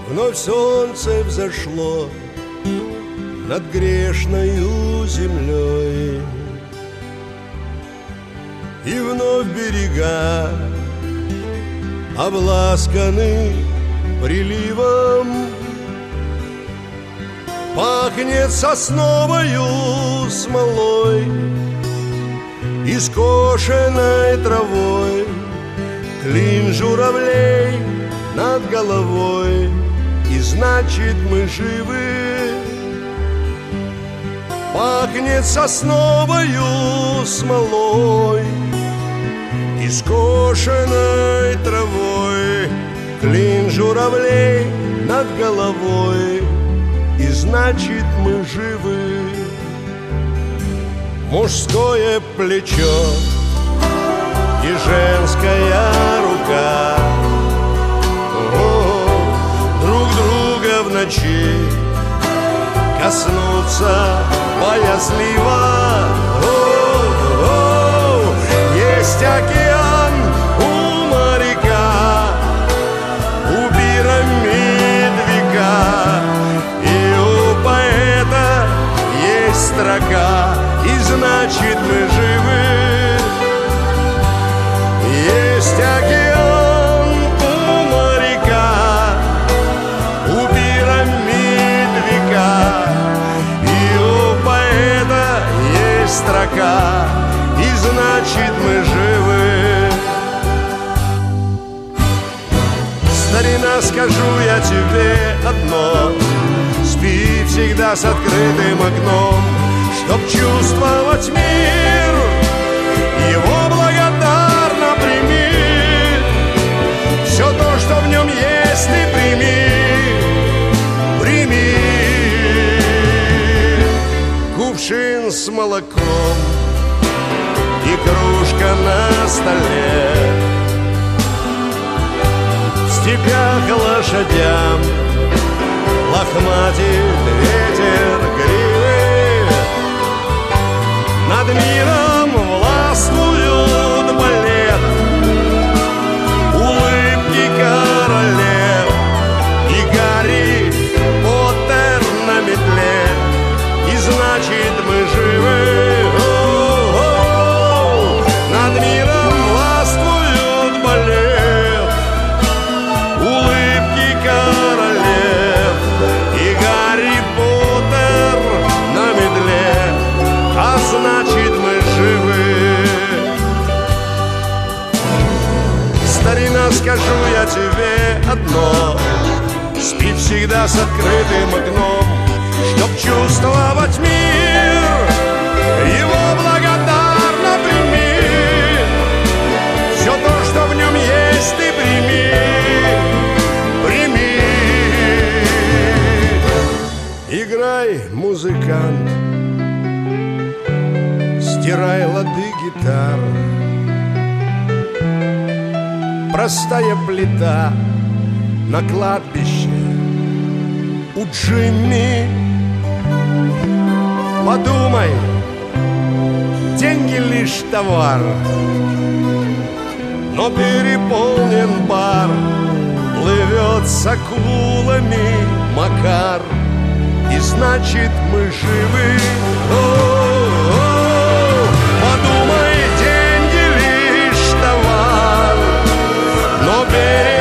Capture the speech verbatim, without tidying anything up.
Вновь солнце взошло над грешною землей, и вновь берега обласканы приливом. Пахнет сосновою смолой и скошенной травой, клин журавлей над головой, и значит мы живы. Пахнет сосновою смолой и скошенной травой, клин журавлей над головой, и значит мы живы. Мужское плечо и женская рука, о, друг друга в ночи коснуться боязливо. О, о, есть океан у моряка, у пирамид века, и у поэта есть строка, и значит мы живы. Есть океан у моряка, у пирамид века, и у поэта есть строка, и значит мы живы. Старина, скажу я тебе одно: спи всегда с открытым окном, чтоб чувствовать мир, его благодарно прими. Все то, что в нем есть, ты прими, прими. Кувшин с молоком и кружка на столе, в степях лошадям лохматит ветер гривы, над миром властвуют балет, улыбки королев, и Гарри Поттер на метле, и значит мы живы. О-о-о! Над миром властвуют балет, улыбки королев, и Гарри Поттер на медле, а значит мы живы. Старина, скажу я тебе одно: спи всегда с открытым окном, чтоб чувствовать мир, его благодарно прими. Все то, что в нем есть, ты прими, прими. Играй, музыкант, стирай лады гитар, простая плита на кладбище у Джимми. Подумай, деньги лишь товар, но переполнен бар, плывет с акулами Макар, и значит мы живы. О-о-о! Подумай, деньги лишь товар, но переполнен